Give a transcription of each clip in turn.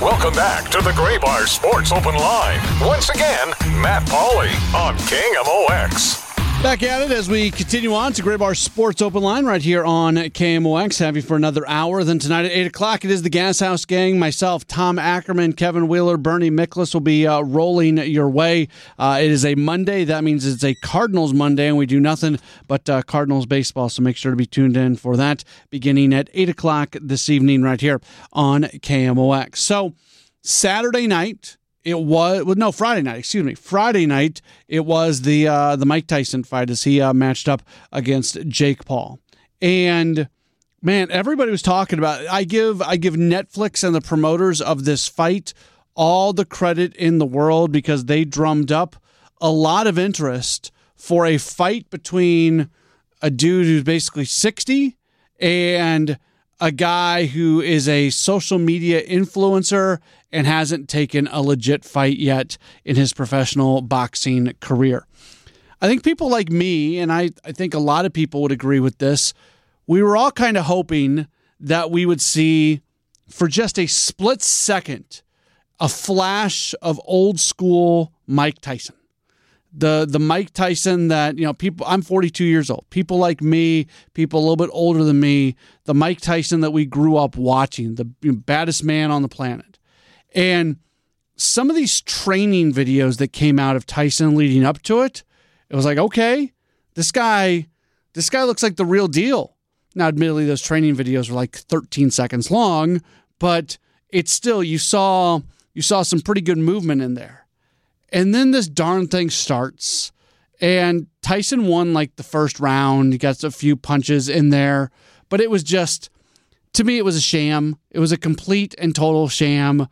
Welcome back to the Gray Bar Sports Open Line. Once again, Matt Pauley on KMOX. Back at it as we continue on to Gray Bar Sports Open Line right here on KMOX. Have you for another hour. Then tonight at 8 o'clock, it is the Gas House Gang. Myself, Tom Ackerman, Kevin Wheeler, Bernie Miklas will be rolling your way. It is a Monday. That means it's a Cardinals Monday, and we do nothing but Cardinals baseball. So make sure to be tuned in for that beginning at 8 o'clock this evening right here on KMOX. So Saturday night, Friday night, Friday night, it was the Mike Tyson fight as he matched up against Jake Paul. And, man, everybody was talking about it. I give Netflix and the promoters of this fight all the credit in the world because they drummed up a lot of interest for a fight between a dude who's basically 60 and a guy who is a social media influencer and hasn't taken a legit fight yet in his professional boxing career. I think people like me, and I think a lot of people would agree with this, we were all kind of hoping that we would see, for just a split second, a flash of old school Mike Tyson. The Mike Tyson that, people, I'm 42 years old. People like me, people a little bit older than me, the Mike Tyson that we grew up watching, the baddest man on the planet. And some of these training videos that came out of Tyson leading up to it, it was like, okay, this guy looks like the real deal. Now, admittedly, those training videos were like 13 seconds long, but it's still, you saw some pretty good movement in there. And then this darn thing starts, and Tyson won like the first round. He got a few punches in there, but it was just, to me, it was a sham. It was a complete and total sham.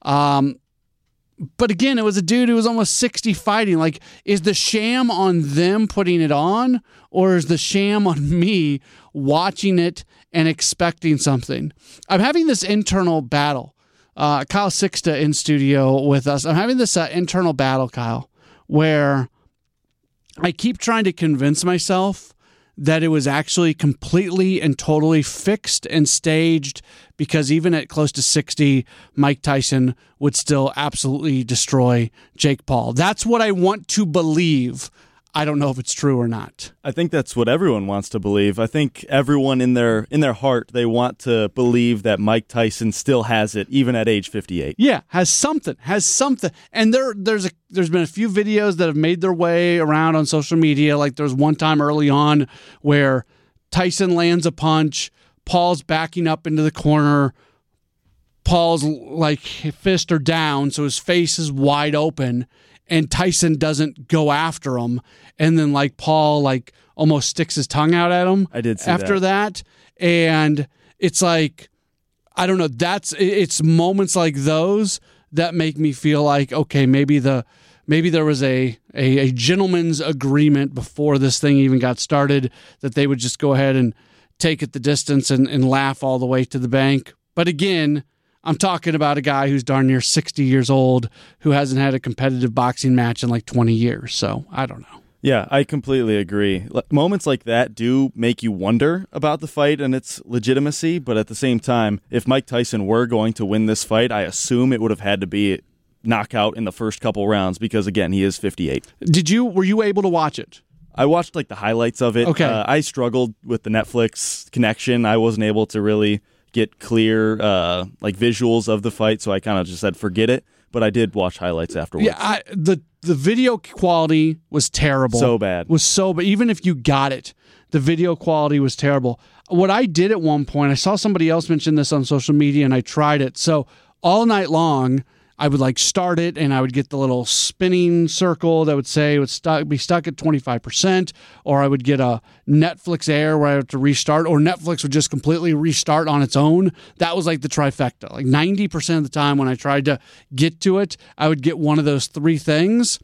But again, it was a dude who was almost 60 fighting. Like, is the sham on them putting it on, or is the sham on me watching it and expecting something? I'm having this internal battle. Kyle Sixta in studio with us. I'm having this internal battle, Kyle, where I keep trying to convince myself that it was actually completely and totally fixed and staged, because even at close to 60, Mike Tyson would still absolutely destroy Jake Paul. That's what I want to believe. I don't know if it's true or not. I think that's what everyone wants to believe. I think everyone in their heart, they want to believe that Mike Tyson still has it, even at age 58. Yeah, has something. And there's been a few videos that have made their way around on social media. Like there's one time early on where Tyson lands a punch, Paul's backing up into the corner, Paul's like fists are down, so his face is wide open, and Tyson doesn't go after him. And then like Paul like almost sticks his tongue out at him. I did see after that. And it's like, I don't know. It's moments like those that make me feel like, okay, maybe there was a gentleman's agreement before this thing even got started that they would just go ahead and take it the distance and laugh all the way to the bank. But again, I'm talking about a guy who's darn near 60 years old who hasn't had a competitive boxing match in like 20 years. So I don't know. Yeah, I completely agree. Moments like that do make you wonder about the fight and its legitimacy, but at the same time, if Mike Tyson were going to win this fight, I assume it would have had to be knockout in the first couple rounds because, again, he is 58. Were you able to watch it? I watched like the highlights of it. Okay. I struggled with the Netflix connection. I wasn't able to really get clear like visuals of the fight, so I kind of just said forget it. But I did watch highlights afterwards. Yeah, the video quality was terrible. So bad. Even if you got it, the video quality was terrible. What I did at one point, I saw somebody else mention this on social media, and I tried it. So all night long, I would like start it, and I would get the little spinning circle that would say it would be stuck at 25%, or I would get a Netflix Air where I had to restart, or Netflix would just completely restart on its own. That was like the trifecta. Like 90% of the time when I tried to get to it, I would get one of those three things.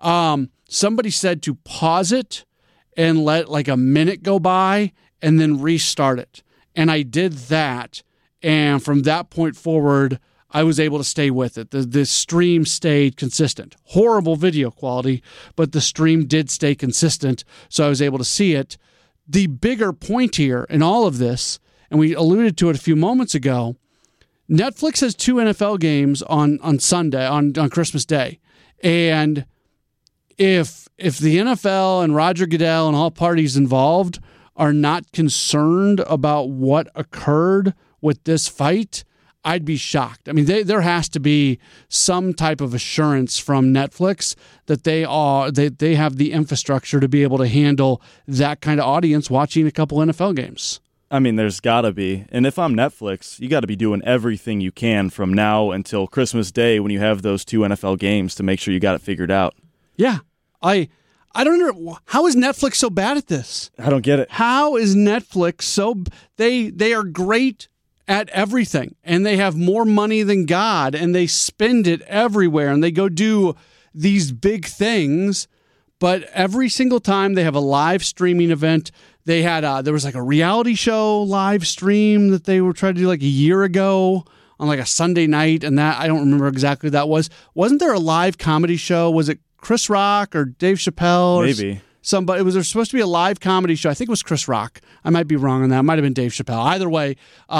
Somebody said to pause it and let like a minute go by and then restart it. And I did that, and from that point forward, I was able to stay with it. The stream stayed consistent. Horrible video quality, but the stream did stay consistent, so I was able to see it. The bigger point here in all of this, and we alluded to it a few moments ago, Netflix has 2 NFL games on Sunday, on Christmas Day. And if the NFL and Roger Goodell and all parties involved are not concerned about what occurred with this fight, I'd be shocked. I mean, there has to be some type of assurance from Netflix that they have the infrastructure to be able to handle that kind of audience watching a couple NFL games. I mean, there's got to be. And if I'm Netflix, you got to be doing everything you can from now until Christmas Day when you have those 2 NFL games to make sure you got it figured out. Yeah. I don't know. How is Netflix so bad at this? I don't get it. How is Netflix so... They are great at everything, and they have more money than God, and they spend it everywhere, and they go do these big things, but every single time they have a live streaming event. They had there was like a reality show live stream that they were trying to do like a year ago on like a Sunday night, and that I don't remember exactly what that was. Wasn't there a live comedy show? Was it Chris Rock or Dave Chappelle? Maybe. Somebody. There was supposed to be a live comedy show. I think it was Chris Rock. I might be wrong on that. It might have been Dave Chappelle. Either way,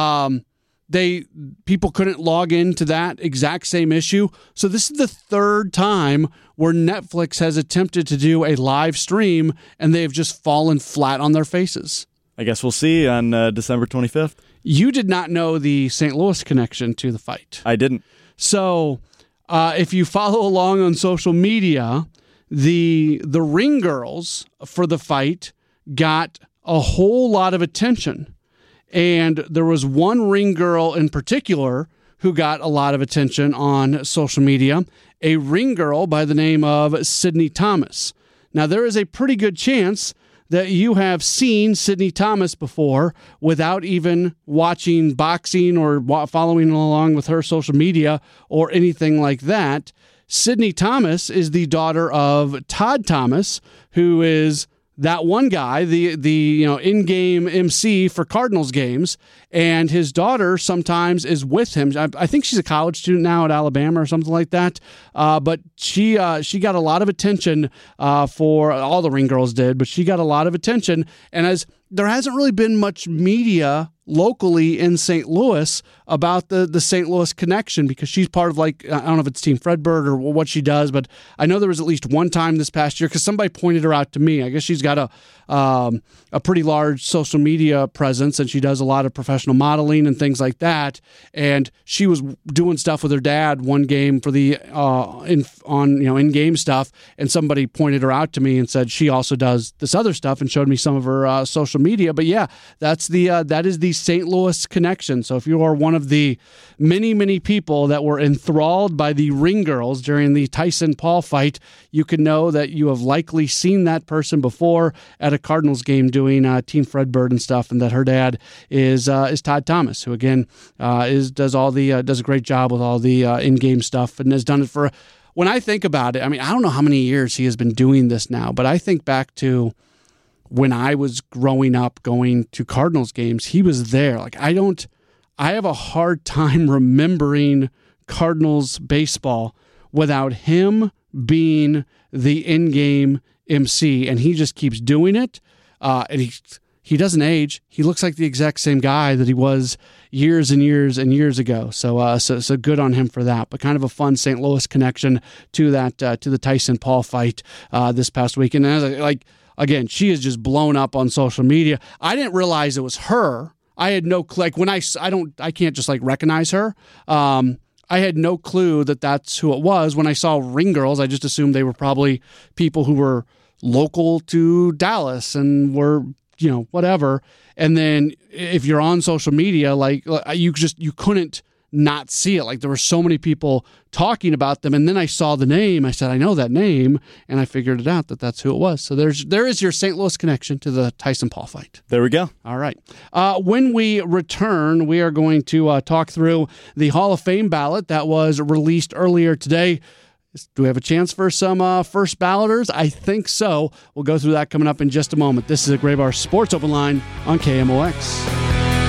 people couldn't log into that exact same issue. So this is the 3rd time where Netflix has attempted to do a live stream, and they've just fallen flat on their faces. I guess we'll see on December 25th. You did not know the St. Louis connection to the fight. I didn't. So if you follow along on social media, the ring girls for the fight got a whole lot of attention. And there was one ring girl in particular who got a lot of attention on social media, a ring girl by the name of Sydney Thomas. Now, there is a pretty good chance that you have seen Sydney Thomas before without even watching boxing or following along with her social media or anything like that. Sydney Thomas is the daughter of Todd Thomas, who is that one guy, the in-game MC for Cardinals games, and his daughter sometimes is with him. I think she's a college student now at Alabama or something like that. But she got a lot of attention for all the ring girls did, but she got a lot of attention. And as there hasn't really been much media locally in St. Louis about the St. Louis connection, because she's part of, like, I don't know if it's Team Fredbird or what she does, but I know there was at least one time this past year, because somebody pointed her out to me. I guess she's got a pretty large social media presence, and she does a lot of professional modeling and things like that. And she was doing stuff with her dad one game for the in-game stuff, and somebody pointed her out to me and said she also does this other stuff, and showed me some of her social media. But yeah, that is the St. Louis connection. So if you are one of the many people that were enthralled by the ring girls during the Tyson Paul fight, you can know that you have likely seen that person before at a Cardinals game doing Team Fredbird and stuff, and that her dad is Todd Thomas, who again does a great job with all the in-game stuff, and has done it for. When I think about it, I mean, I don't know how many years he has been doing this now, but I think back to when I was growing up going to Cardinals games. He was there. Like, I have a hard time remembering Cardinals baseball without him being the in-game MC, and he just keeps doing it. And he doesn't age. He looks like the exact same guy that he was years and years and years ago. So good on him for that. But kind of a fun St. Louis connection to that to the Tyson Paul fight this past week. And again, she is just blown up on social media. I didn't realize it was her. I had no clue. Like, when I can't just like recognize her. I had no clue that that's who it was. When I saw ring girls, I just assumed they were probably people who were local to Dallas and were, whatever. And then if you're on social media, like, you couldn't not see it. Like, there were so many people talking about them. And then I saw the name. I said, I know that name. And I figured it out that that's who it was. So there is your St. Louis connection to the Tyson Paul fight. There we go. All right. When we return, we are going to talk through the Hall of Fame ballot that was released earlier today. Do we have a chance for some first balloters? I think so. We'll go through that coming up in just a moment. This is a Graybar Sports Open Line on KMOX.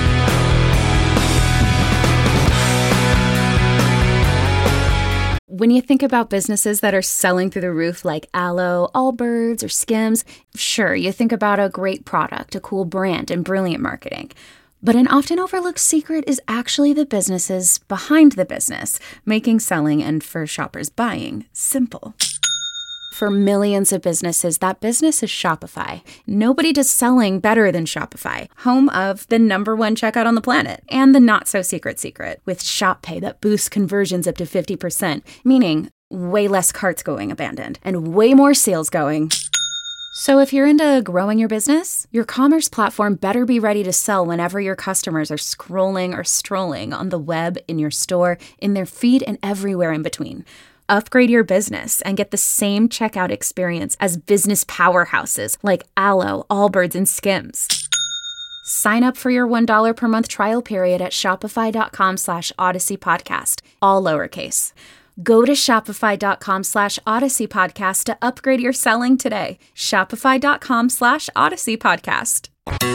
When you think about businesses that are selling through the roof like Aloe, Allbirds, or Skims, sure, you think about a great product, a cool brand, and brilliant marketing. But an often overlooked secret is actually the businesses behind the business, making selling and for shoppers buying simple. For millions of businesses, that business is Shopify. Nobody does selling better than Shopify, home of the #1 checkout on the planet and the not-so-secret secret with Shop Pay that boosts conversions up to 50%, meaning way less carts going abandoned and way more sales going. So if you're into growing your business, your commerce platform better be ready to sell whenever your customers are scrolling or strolling on the web, in your store, in their feed, and everywhere in between. Upgrade your business and get the same checkout experience as business powerhouses like Alo, Allbirds, and Skims. Sign up for your $1 per month trial period at shopify.com/Odyssey Podcast, all lowercase. Go to shopify.com/Odyssey Podcast to upgrade your selling today. Shopify.com/Odyssey Podcast.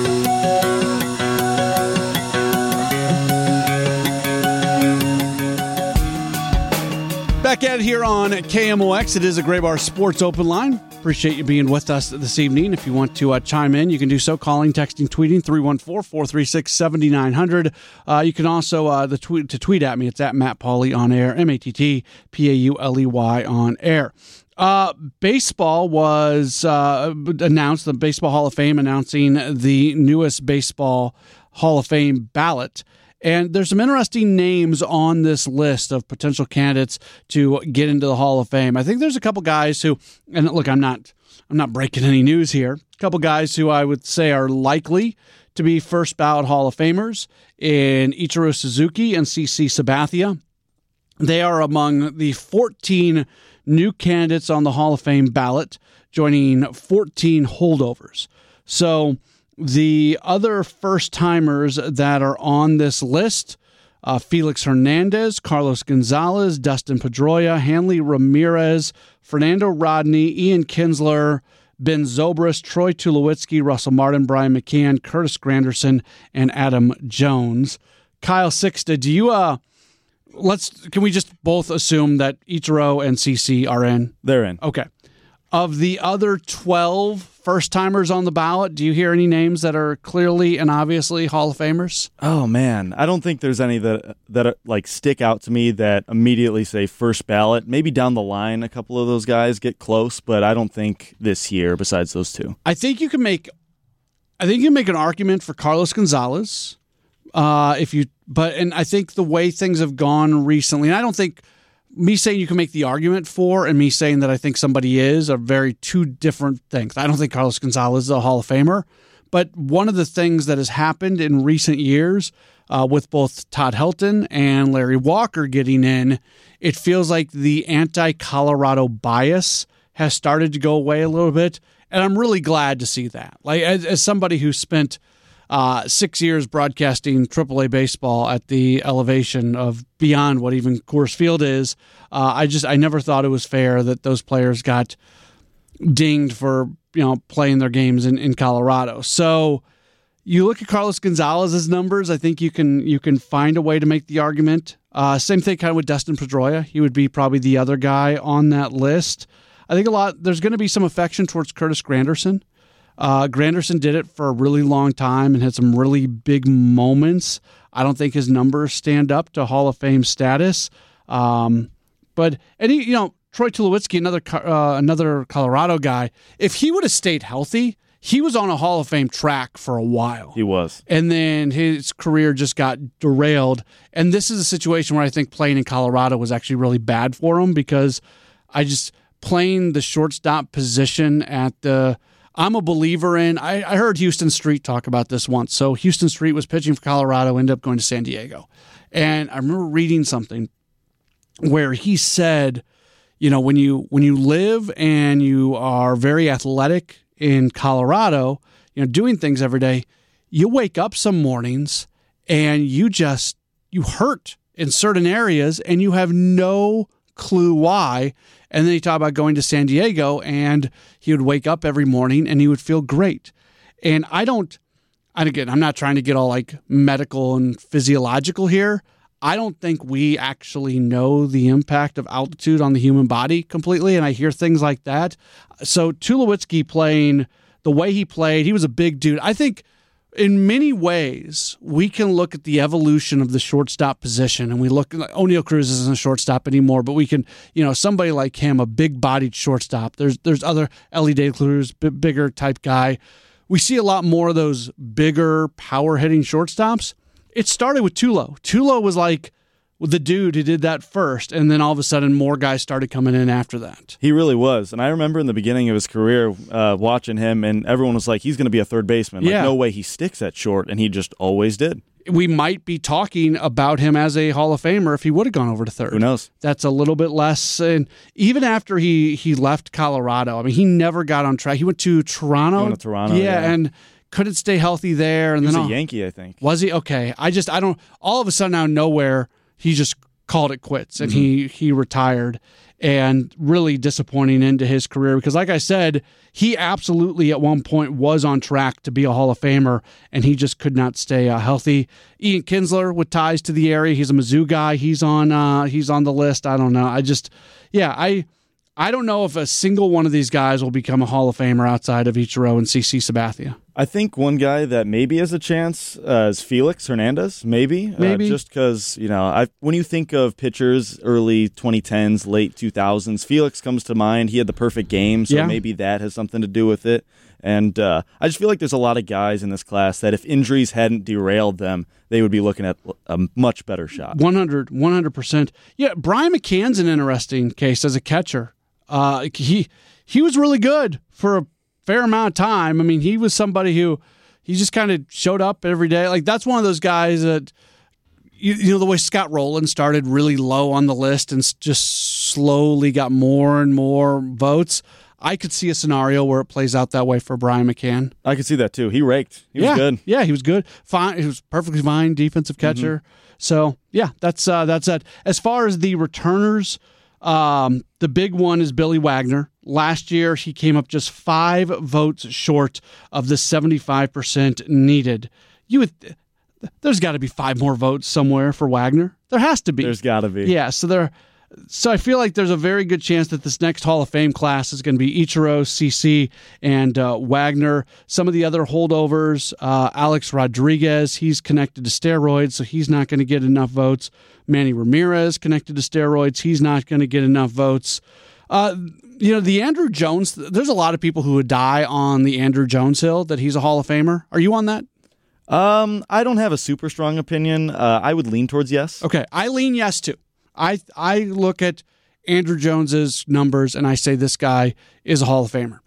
Back at it here on KMOX. It is a Graybar Sports Open Line. Appreciate you being with us this evening. If you want to chime in, you can do so calling, texting, tweeting 314-436-7900. You can also tweet at me. It's at Matt Pauley on air, MattPauley on air. Baseball was announced, the Baseball Hall of Fame announcing the newest Baseball Hall of Fame ballot. And there's some interesting names on this list of potential candidates to get into the Hall of Fame. I think there's a couple guys who, and look, I'm not breaking any news here. A couple guys who I would say are likely to be first ballot Hall of Famers in Ichiro Suzuki and CC Sabathia. They are among the 14 new candidates on the Hall of Fame ballot, joining 14 holdovers. So the other first-timers that are on this list, Felix Hernandez, Carlos Gonzalez, Dustin Pedroia, Hanley Ramirez, Fernando Rodney, Ian Kinsler, Ben Zobrist, Troy Tulowitzki, Russell Martin, Brian McCann, Curtis Granderson, and Adam Jones. Kyle Sixta, do you can we just both assume that Ichiro and CC are in? They're in. Okay. Of the other 12 first-timers on the ballot, do you hear any names that are clearly and obviously Hall of Famers? Oh, man. I don't think there's any that like stick out to me that immediately say first ballot. Maybe down the line a couple of those guys get close, but I don't think this year besides those two. I think you can make an argument for Carlos Gonzalez. And I think the way things have gone recently, and I don't think me saying you can make the argument for and me saying that I think somebody is are very two different things. I don't think Carlos Gonzalez is a Hall of Famer, but one of the things that has happened in recent years with both Todd Helton and Larry Walker getting in, it feels like the anti-Colorado bias has started to go away a little bit, and I'm really glad to see that. Like as somebody who spent 6 years broadcasting AAA baseball at the elevation of beyond what even Coors Field is, I never thought it was fair that those players got dinged for playing their games in Colorado. So you look at Carlos Gonzalez's numbers, I think you can find a way to make the argument. Same thing kind of with Dustin Pedroia. He would be probably the other guy on that list. I think there's going to be some affection towards Curtis Granderson. Granderson did it for a really long time and had some really big moments. I don't think his numbers stand up to Hall of Fame status. Troy Tulowitzki, another Colorado guy, if he would have stayed healthy, he was on a Hall of Fame track for a while. He was. And then his career just got derailed. And this is a situation where I think playing in Colorado was actually really bad for him because playing the shortstop position I'm a believer in, I heard Houston Street talk about this once. So Houston Street was pitching for Colorado, ended up going to San Diego. And I remember reading something where he said, when you live and you are very athletic in Colorado, doing things every day, you wake up some mornings and you hurt in certain areas and you have no clue why. And then he talked about going to San Diego and he would wake up every morning and he would feel great. And I'm not trying to get all like medical and physiological here. I don't think we actually know the impact of altitude on the human body completely. And I hear things like that. So Tulowitzki playing the way he played, he was a big dude. I think in many ways, we can look at the evolution of the shortstop position, and we look. O'Neal Cruz isn't a shortstop anymore, but we can, somebody like him, a big-bodied shortstop. There's other Ellie De La Cruz, bigger type guy. We see a lot more of those bigger, power-hitting shortstops. It started with Tulo. Tulo was like the dude who did that first, and then all of a sudden more guys started coming in after that. He really was. And I remember in the beginning of his career watching him, and everyone was like, he's going to be a third baseman. Like, no way he sticks at short, and he just always did. We might be talking about him as a Hall of Famer if he would have gone over to third. Who knows? That's a little bit less. And even after he left Colorado, I mean, he never got on track. He went to Toronto. He went to Toronto, yeah. And couldn't stay healthy there. And he was then a Yankee, I think. Was he? Okay. I don't. All of a sudden, out of nowhere, he just called it quits, and he retired. And really disappointing into his career because, like I said, he absolutely at one point was on track to be a Hall of Famer, and he just could not stay healthy. Ian Kinsler with ties to the area, he's a Mizzou guy. He's on the list. I don't know. I don't know if a single one of these guys will become a Hall of Famer outside of Ichiro and CC Sabathia. I think one guy that maybe has a chance is Felix Hernandez, maybe. Just because, when you think of pitchers early 2010s, late 2000s, Felix comes to mind. He had the perfect game, so maybe that has something to do with it. And I just feel like there's a lot of guys in this class that if injuries hadn't derailed them, they would be looking at a much better shot. 100%. Yeah, Brian McCann's an interesting case as a catcher. He was really good for a fair amount of time. I mean, he was somebody who he just kind of showed up every day. Like, that's one of those guys that, the way Scott Rowland started really low on the list and just slowly got more and more votes. I could see a scenario where it plays out that way for Brian McCann. I could see that too. He raked. He was good. Yeah, he was good. Fine. He was perfectly fine defensive catcher. So, yeah, that's it. As far as the returners, the big one is Billy Wagner. Last year, he came up just 5 votes short of the 75% needed. There's got to be 5 more votes somewhere for Wagner. There has to be. There's got to be. Yeah, so I feel like there's a very good chance that this next Hall of Fame class is going to be Ichiro, CC, and Wagner. Some of the other holdovers, Alex Rodriguez, he's connected to steroids, so he's not going to get enough votes. Manny Ramirez connected to steroids, he's not going to get enough votes. The Andruw Jones, there's a lot of people who would die on the Andruw Jones hill that he's a Hall of Famer. Are you on that? I don't have a super strong opinion. I would lean towards yes. Okay, I lean yes too. I look at Andruw Jones's numbers and I say this guy is a Hall of Famer.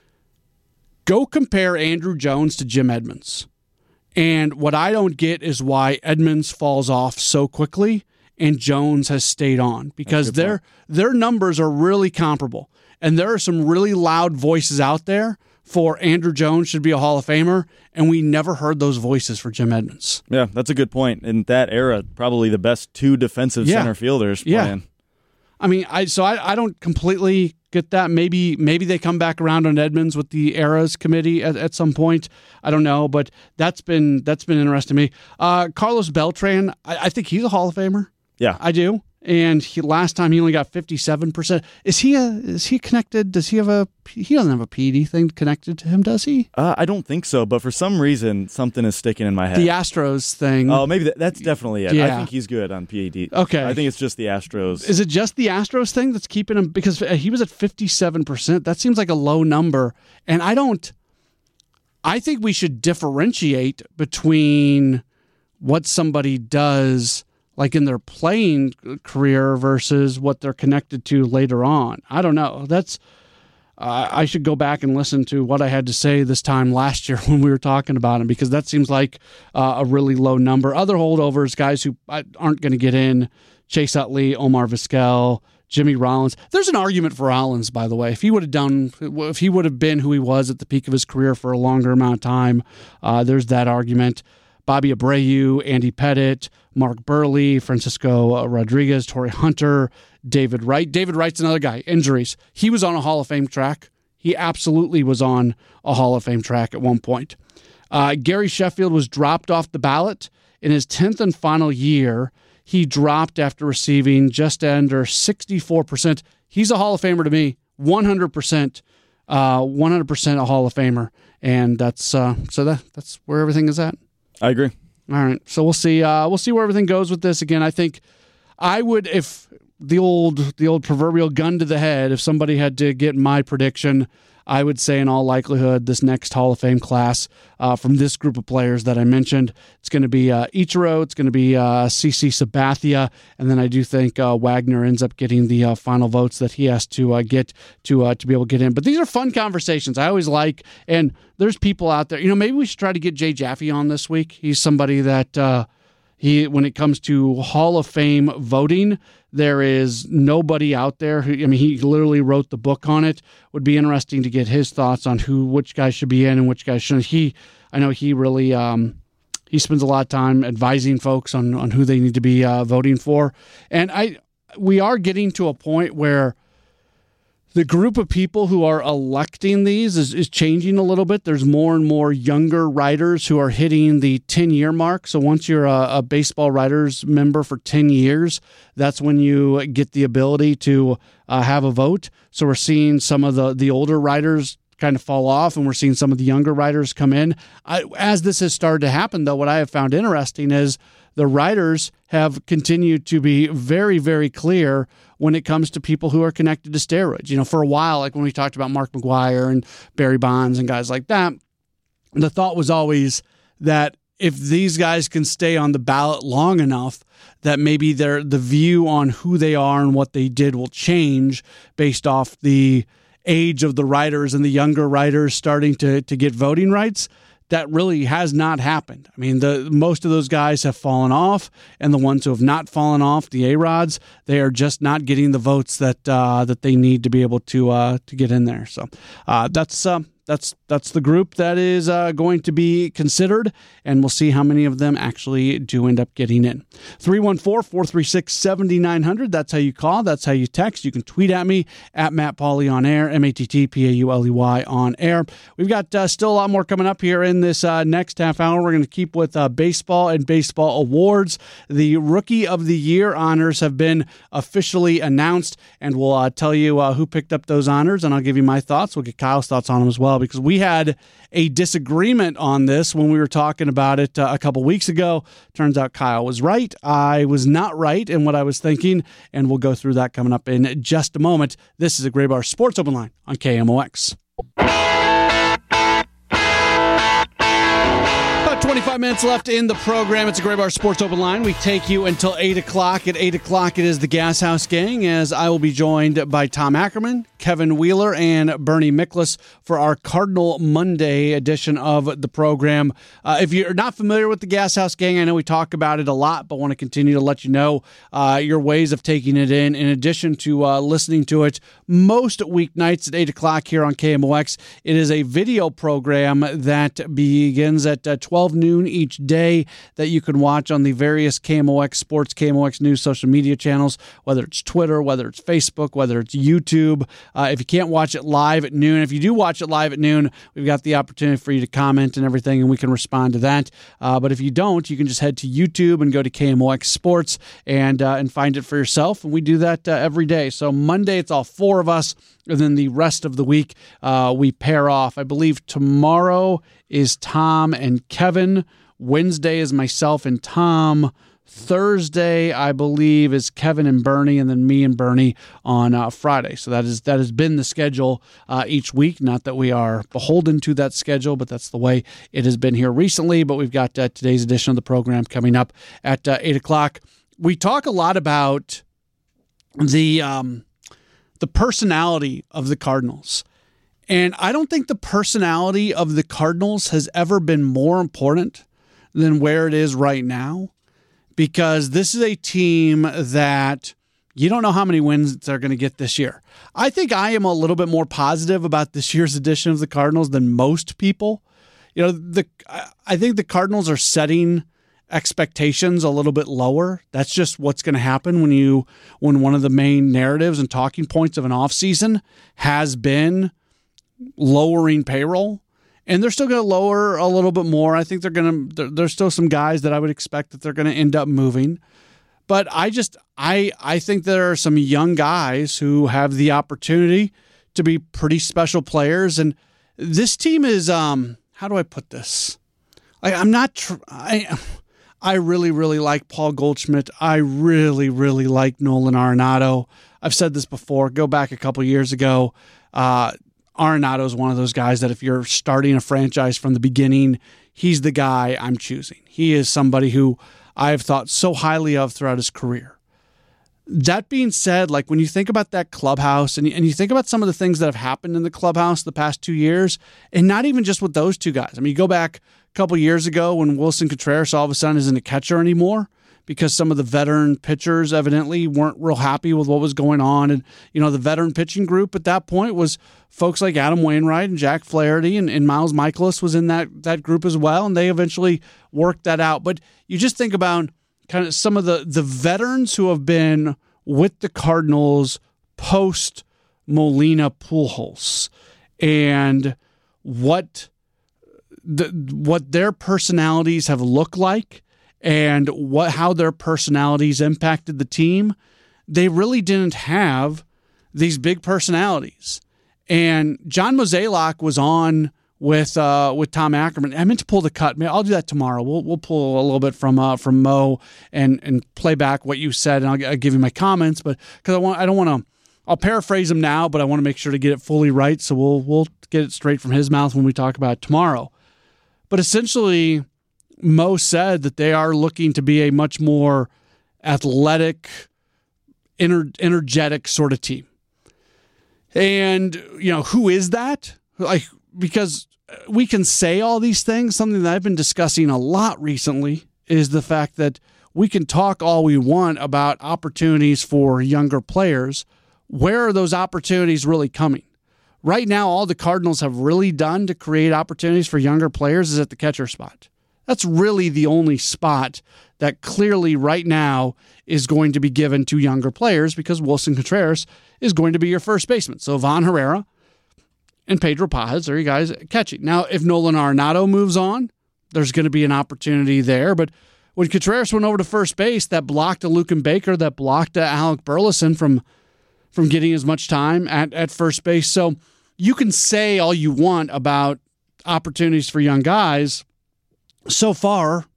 Go compare Andruw Jones to Jim Edmonds. And what I don't get is why Edmonds falls off so quickly and Jones has stayed on, because their numbers are really comparable. And there are some really loud voices out there for Andruw Jones should be a Hall of Famer, and we never heard those voices for Jim Edmonds. Yeah, that's a good point. In that era, probably the best 2 defensive center fielders playing. I mean, I don't completely get that. Maybe they come back around on Edmonds with the Eras committee at some point. I don't know, but that's been interesting to me. Carlos Beltran, I think he's a Hall of Famer. Yeah, I do. And last time he only got 57%. Is he connected? He doesn't have a PED thing connected to him, does he? I don't think so, but for some reason, something is sticking in my head. The Astros thing. Oh, maybe that's definitely it. Yeah. I think he's good on PED. Okay. I think it's just the Astros. Is it just the Astros thing that's keeping him? Because he was at 57%. That seems like a low number. And I think we should differentiate between what somebody does like in their playing career versus what they're connected to later on. I don't know. That's I should go back and listen to what I had to say this time last year when we were talking about him, because that seems like a really low number. Other holdovers, guys who aren't going to get in, Chase Utley, Omar Vizquel, Jimmy Rollins. There's an argument for Rollins, by the way. If he would have been who he was at the peak of his career for a longer amount of time, there's that argument. Bobby Abreu, Andy Pettitte, Mark Burley, Francisco Rodriguez, Torrey Hunter, David Wright. David Wright's another guy. Injuries. He was on a Hall of Fame track. He absolutely was on a Hall of Fame track at one point. Gary Sheffield was dropped off the ballot. In his 10th and final year, he dropped after receiving just under 64%. He's a Hall of Famer to me, 100%. 100% a Hall of Famer, and that's where everything is at. I agree. All right, so we'll see. We'll see where everything goes with this. Again, I think I would, if the old proverbial gun to the head, if somebody had to get my prediction, I would say in all likelihood this next Hall of Fame class from this group of players that I mentioned, it's going to be Ichiro, it's going to be CC Sabathia, and then I do think Wagner ends up getting the final votes that he has to get to be able to get in. But these are fun conversations. I always like, and there's people out there, maybe we should try to get Jay Jaffe on this week. He's somebody that when it comes to Hall of Fame voting, there is nobody out there who, he literally wrote the book on it. Would be interesting to get his thoughts on which guys should be in and which guys shouldn't. I know he really, he spends a lot of time advising folks on who they need to be voting for. And we are getting to a point where the group of people who are electing these is changing a little bit. There's more and more younger writers who are hitting the 10-year mark. So once you're a baseball writers member for 10 years, that's when you get the ability to have a vote. So we're seeing some of the older writers kind of fall off, and we're seeing some of the younger writers come in. As this has started to happen, though, what I have found interesting is the writers have continued to be very, very clear when it comes to people who are connected to steroids. For a while, like when we talked about Mark McGwire and Barry Bonds and guys like that, the thought was always that if these guys can stay on the ballot long enough, that maybe the view on who they are and what they did will change based off the age of the writers and the younger writers starting to get voting rights. That really has not happened. Most of those guys have fallen off, and the ones who have not fallen off, the A-Rods, they are just not getting the votes that they need to be able to get in there. So that's the group that is going to be considered, and we'll see how many of them actually do end up getting in. 314-436-7900. That's how you call. That's how you text. You can tweet at me at Matt Pauley on air, MattPauley on air. We've got still a lot more coming up here in this next half hour. We're going to keep with baseball and baseball awards. The Rookie of the Year honors have been officially announced, and we'll tell you who picked up those honors, and I'll give you my thoughts. We'll get Kyle's thoughts on them as well, because we had a disagreement on this when we were talking about it a couple weeks ago. Turns out Kyle was right. I was not right in what I was thinking, and we'll go through that coming up in just a moment. This is a Gray Bar Sports Open Line on KMOX. 25 minutes left in the program. It's a Gray Bar Sports Open Line. We take you until 8 o'clock. At 8 o'clock, it is the Gas House Gang, as I will be joined by Tom Ackerman, Kevin Wheeler, and Bernie Miklas for our Cardinal Monday edition of the program. If you're not familiar with the Gas House Gang, I know we talk about it a lot, but want to continue to let you know your ways of taking it in addition to listening to it most weeknights at 8 o'clock here on KMOX. It is a video program that begins at 12 noon each day that you can watch on the various KMOX Sports, KMOX News social media channels, whether it's Twitter, whether it's Facebook, whether it's YouTube. If you can't watch it live at noon, if you do watch it live at noon, we've got the opportunity for you to comment and everything, and we can respond to that. But if you don't, you can just head to YouTube and go to KMOX Sports and find it for yourself. And we do that every day. So Monday, it's all four of us. And then the rest of the week, we pair off. I believe tomorrow is Tom and Kevin. Wednesday is myself and Tom. Thursday, I believe, is Kevin and Bernie, and then me and Bernie on Friday. So that has been the schedule each week. Not that we are beholden to that schedule, but that's the way it has been here recently. But we've got today's edition of the program coming up at 8 o'clock. We talk a lot about the personality of the Cardinals. And I don't think the personality of the Cardinals has ever been more important than where it is right now, because this is a team that you don't know how many wins they're going to get this year. I think I am a little bit more positive about this year's edition of the Cardinals than most people. I think the Cardinals are setting expectations a little bit lower. That's just what's going to happen when one of the main narratives and talking points of an offseason has been lowering payroll. And they're still going to lower a little bit more. I think there's still some guys that I would expect that they're going to end up moving. But I think there are some young guys who have the opportunity to be pretty special players. And this team is, how do I put this? I really, really like Paul Goldschmidt. I really, really like Nolan Arenado. I've said this before. Go back a couple years ago. Arenado is one of those guys that if you're starting a franchise from the beginning, he's the guy I'm choosing. He is somebody who I've thought so highly of throughout his career. That being said, like when you think about that clubhouse and you think about some of the things that have happened in the clubhouse the past 2 years, and not even just with those two guys. I mean, you go back a couple years ago when Wilson Contreras all of a sudden isn't a catcher anymore because some of the veteran pitchers evidently weren't real happy with what was going on. And, the veteran pitching group at that point was folks like Adam Wainwright and Jack Flaherty and Miles Michaelis was in that group as well. And they eventually worked that out. But you just think about kind of some of the veterans who have been with the Cardinals post Molina Pujols and what their personalities have looked like and how their personalities impacted the team. They really didn't have these big personalities. And John Mozeliak was on with Tom Ackerman. I meant to pull the cut. I'll do that tomorrow. We'll pull a little bit from Mo and play back what you said, and I'll give you my comments. But because I'll paraphrase him now, but I want to make sure to get it fully right. So we'll get it straight from his mouth when we talk about it tomorrow. But essentially, Mo said that they are looking to be a much more athletic, energetic sort of team. And who is that? Because we can say all these things. Something that I've been discussing a lot recently is the fact that we can talk all we want about opportunities for younger players. Where are those opportunities really coming? Right now, all the Cardinals have really done to create opportunities for younger players is at the catcher spot. That's really the only spot that clearly right now is going to be given to younger players because Wilson Contreras is going to be your first baseman. So Vaughn Herrera and Pedro Paz are you guys catching. Now, if Nolan Arenado moves on, there's going to be an opportunity there. But when Contreras went over to first base, that blocked a Luken Baker, that blocked Alec Burleson from getting as much time at first base. So you can say all you want about opportunities for young guys. So far,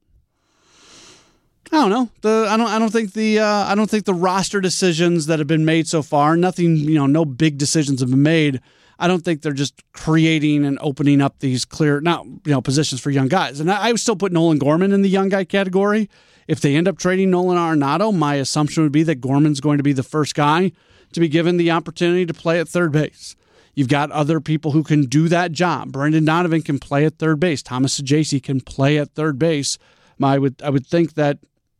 I don't know. I don't think the roster decisions that have been made so far, nothing, no big decisions have been made. I don't think they're just creating and opening up these clear, positions for young guys. And I would still put Nolan Gorman in the young guy category. If they end up trading Nolan Arenado, my assumption would be that Gorman's going to be the first guy to be given the opportunity to play at third base. You've got other people who can do that job. Brendan Donovan can play at third base. Thomas Saggese can play at third base. I would think that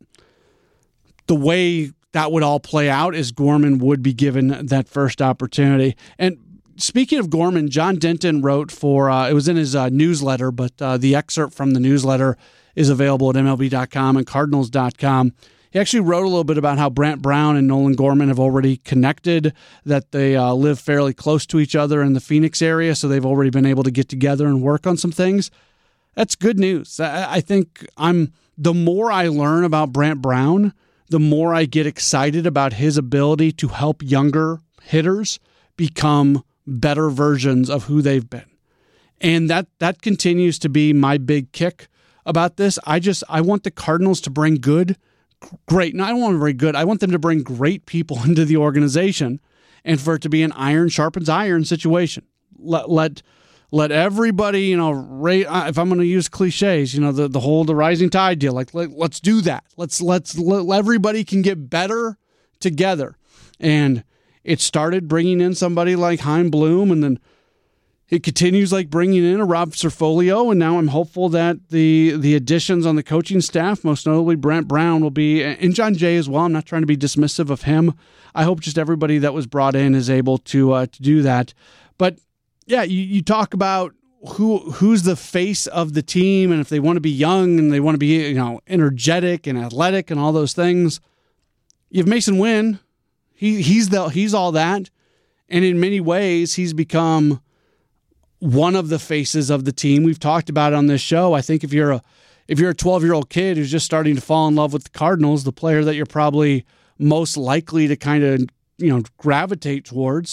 the way that would all play out is Gorman would be given that first opportunity. And speaking of Gorman, John Denton wrote for, it was in his newsletter, but the excerpt from the newsletter is available at MLB.com and Cardinals.com. He actually wrote a little bit about how Brant Brown and Nolan Gorman have already connected, that they live fairly close to each other in the Phoenix area, so they've already been able to get together and work on some things. That's good news. I think the more I learn about Brant Brown, the more I get excited about his ability to help younger hitters become better versions of who they've been. And that continues to be my big kick about this. I want the Cardinals to bring great. No, I don't want them very good. I want them to bring great people into the organization and for it to be an iron sharpens iron situation. Let everybody, if I'm going to use cliches, the rising tide deal, let's do that. Let everybody can get better together. And it started bringing in somebody like Chaim Bloom, and then it continues like bringing in a Rob Cerfolio, and now I'm hopeful that the additions on the coaching staff, most notably Brant Brown, will be, and John Jay as well. I'm not trying to be dismissive of him. I hope just everybody that was brought in is able to do that. But yeah, you talk about who's the face of the team, and if they want to be young and they want to be energetic and athletic and all those things, you have Mason Wynn. He's all that, and in many ways he's become one of the faces of the team. We've talked about it on this show. I think if you're a 12-year-old kid who's just starting to fall in love with the Cardinals, the player that you're probably most likely to kind of gravitate towards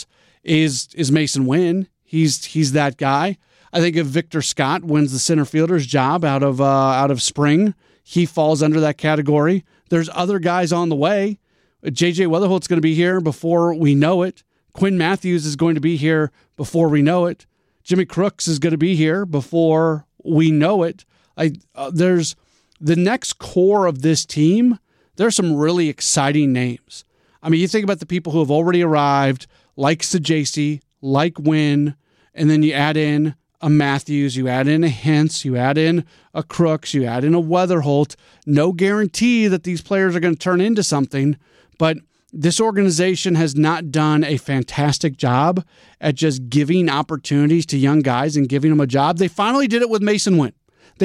is Mason Wynn. He's that guy. I think if Victor Scott wins the center fielder's job out of spring, he falls under that category. There's other guys on the way. J.J. Weatherholt's going to be here before we know it. Quinn Matthews is going to be here before we know it. Jimmy Crooks is going to be here before we know it. There's the next core of this team. There's some really exciting names. I mean, you think about the people who have already arrived, like Sajaci, like Wynn, and then you add in a Matthews, you add in a Hintz, you add in a Crooks, you add in a Weatherholt. No guarantee that these players are going to turn into something, but this organization has not done a fantastic job at just giving opportunities to young guys and giving them a job. They finally did it with Mason Wynn.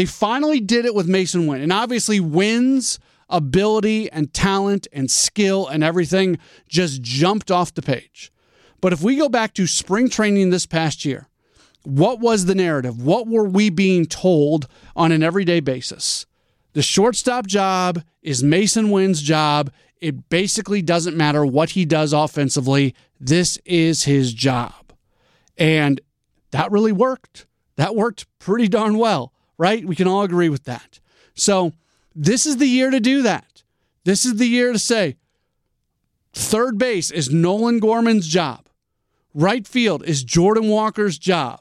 And obviously Wynn's ability and talent and skill and everything just jumped off the page. But if we go back to spring training this past year, what was the narrative? What were we being told on an everyday basis? The shortstop job is Mason Wynn's job. It basically doesn't matter what he does offensively. This is his job. And that really worked. That worked pretty darn well, right? We can all agree with that. So this is the year to do that. This is the year to say, third base is Nolan Gorman's job. Right field is Jordan Walker's job.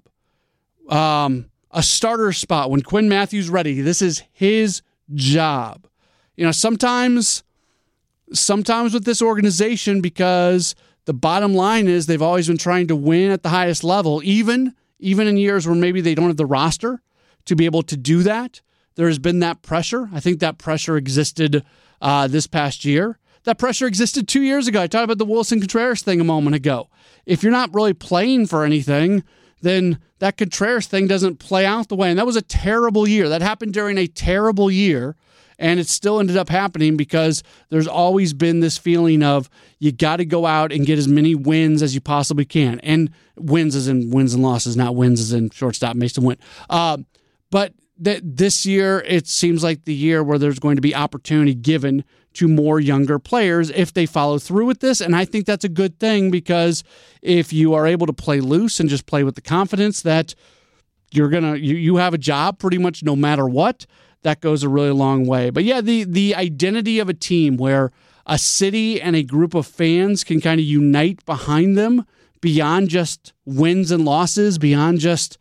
A starter spot when Quinn Matthews ready. This is his job. You know, sometimes with this organization, because the bottom line is they've always been trying to win at the highest level, even in years where maybe they don't have the roster to be able to do that. There has been that pressure. I think that pressure existed this past year. That pressure existed 2 years ago. I talked about the Wilson Contreras thing a moment ago. If you're not really playing for anything, then that Contreras thing doesn't play out the way. And that was a terrible year. That happened during a terrible year, and it still ended up happening because there's always been this feeling of you got to go out and get as many wins as you possibly can. And wins as in wins and losses, not wins as in shortstop Mason Wynn. But this year, it seems like the year where there's going to be opportunity given to more younger players if they follow through with this. And I think that's a good thing, because if you are able to play loose and just play with the confidence that you have a job pretty much no matter what, that goes a really long way. But yeah, the identity of a team where a city and a group of fans can kind of unite behind them beyond just wins and losses, beyond just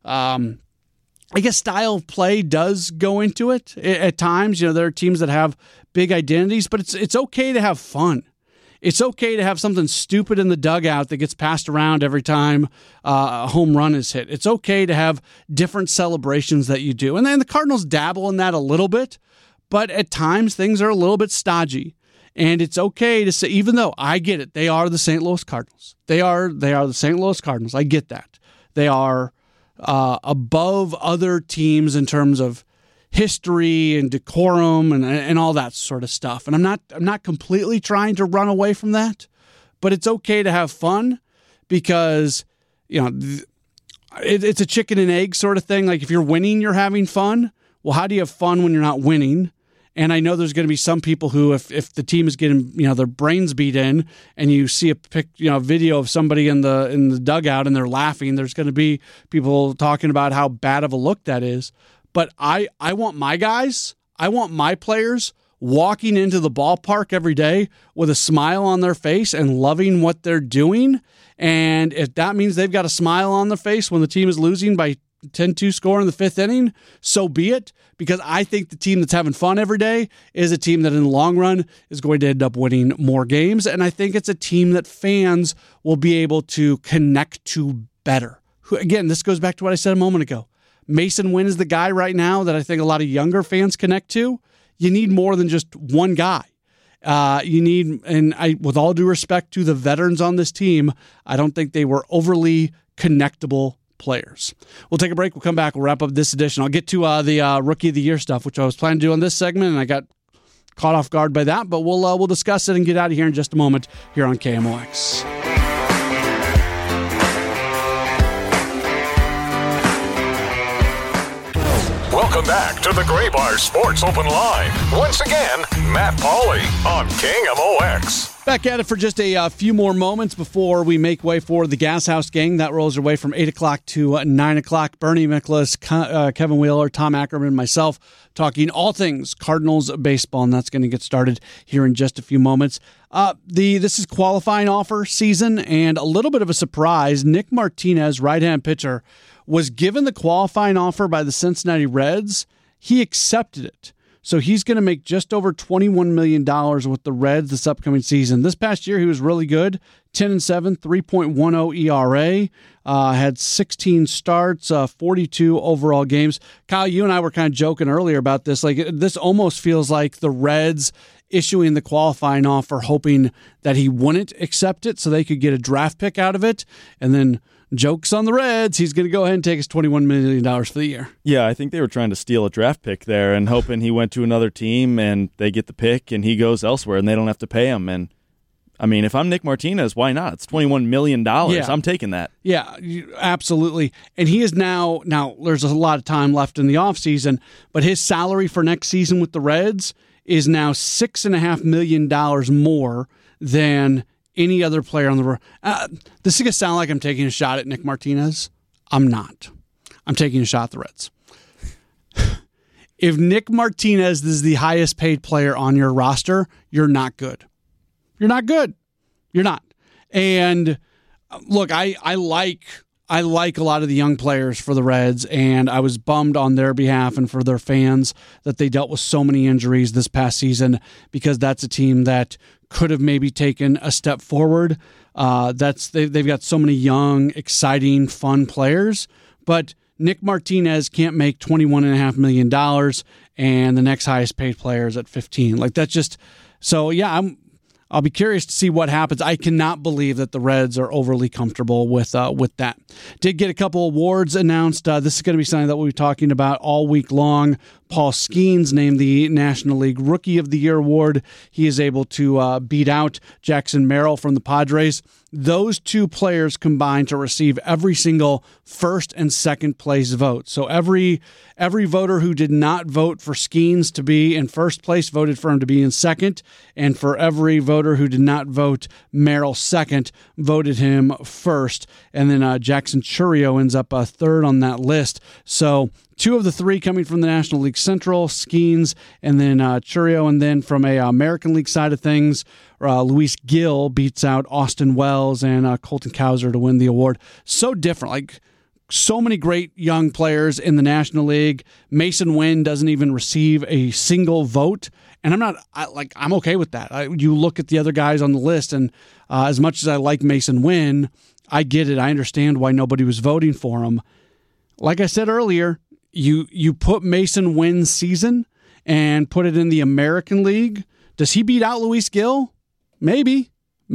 I guess style of play does go into it at times. You know, there are teams that have big identities, but it's okay to have fun. It's okay to have something stupid in the dugout that gets passed around every time a home run is hit. It's okay to have different celebrations that you do. And then the Cardinals dabble in that a little bit, but at times things are a little bit stodgy. And it's okay to say, even though I get it, they are the St. Louis Cardinals. They are the St. Louis Cardinals. I get that. They are above other teams in terms of history and decorum and all that sort of stuff. And I'm not completely trying to run away from that, but it's okay to have fun, because, you know, it's a chicken and egg sort of thing. Like, if you're winning, you're having fun. Well, how do you have fun when you're not winning? And I know there's going to be some people who, if the team is getting, you know, their brains beat in, and you see a video of somebody in the dugout and they're laughing, there's going to be people talking about how bad of a look that is. But I want my guys, I want my players walking into the ballpark every day with a smile on their face and loving what they're doing. And if that means they've got a smile on their face when the team is losing by 10-2 score in the fifth inning, so be it, because I think the team that's having fun every day is a team that in the long run is going to end up winning more games. And I think it's a team that fans will be able to connect to better. Again, this goes back to what I said a moment ago. Mason Wynn is the guy right now that I think a lot of younger fans connect to. You need more than just one guy. You need, and with all due respect to the veterans on this team, I don't think they were overly connectable players. We'll take a break. We'll come back. We'll wrap up this edition. I'll get to the Rookie of the Year stuff, which I was planning to do on this segment, and I got caught off guard by that. But we'll discuss it and get out of here in just a moment here on KMOX. Welcome back to the Graybar Sports Open Line. Once again, Matt Pauley on KMOX. Back at it for just a few more moments before we make way for the Gas House Gang. That rolls our way from 8 o'clock to 9 o'clock. Bernie Miklasz, Kevin Wheeler, Tom Ackerman, myself, talking all things Cardinals baseball, and that's going to get started here in just a few moments. This is qualifying offer season, and a little bit of a surprise. Nick Martinez, right-hand pitcher, was given the qualifying offer by the Cincinnati Reds. He accepted it. So he's going to make just over $21 million with the Reds this upcoming season. This past year, he was really good. 10-7, 3.10 ERA, had 16 starts, 42 overall games. Kyle, you and I were kind of joking earlier about this. Like, this almost feels like the Reds issuing the qualifying offer, hoping that he wouldn't accept it so they could get a draft pick out of it. And then joke's on the Reds, he's going to go ahead and take his $21 million for the year. Yeah, I think they were trying to steal a draft pick there and hoping he went to another team and they get the pick and he goes elsewhere and they don't have to pay him. And I mean, if I'm Nick Martinez, why not? It's $21 million. Yeah. I'm taking that. Yeah, absolutely. And he is now there's a lot of time left in the offseason, but his salary for next season with the Reds is now $6.5 million more than any other player on the road. This is going to sound like I'm taking a shot at Nick Martinez. I'm not. I'm taking a shot at the Reds. If Nick Martinez is the highest paid player on your roster, you're not good. You're not good. You're not. And look, I like a lot of the young players for the Reds, and I was bummed on their behalf and for their fans that they dealt with so many injuries this past season, because that's a team that could have maybe taken a step forward. They've got so many young, exciting, fun players, but Nick Martinez can't make $21.5 million, and the next highest paid player is at 15. Like, that's just so. Yeah, I'll be curious to see what happens. I cannot believe that the Reds are overly comfortable with that. Did get a couple awards announced. This is going to be something that we'll be talking about all week long. Paul Skeens named the National League Rookie of the Year award. He is able to beat out Jackson Merrill from the Padres. Those two players combined to receive every single first and second place vote. So every voter who did not vote for Skeens to be in first place voted for him to be in second, and for every voter who did not vote Merrill second voted him first. And then Jackson Chourio ends up third on that list. So two of the three coming from the National League Central, Skeens and then Chourio. And then from a American League side of things, Luis Gil beats out Austin Wells and Colton Cowser to win the award. So different, like so many great young players in the National League. Mason Wynn doesn't even receive a single vote, and I'm okay with that. You look at the other guys on the list, and as much as I like Mason Wynn, I get it. I understand why nobody was voting for him. Like I said earlier, you put Mason Wynn's season and put it in the American League. Does he beat out Luis Gil? Maybe.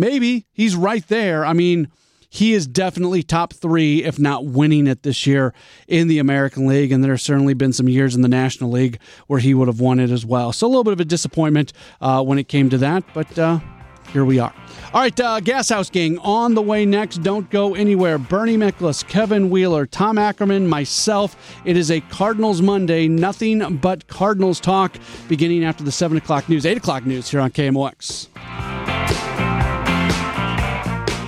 He's right there. I mean, he is definitely top three, if not winning it this year in the American League. And there have certainly been some years in the National League where he would have won it as well. So a little bit of a disappointment when it came to that, but here we are. All right, Gas House Gang on the way next. Don't go anywhere. Bernie Miklasz, Kevin Wheeler, Tom Ackerman, myself. It is a Cardinals Monday. Nothing but Cardinals talk beginning after the 7 o'clock news, 8 o'clock news here on KMOX.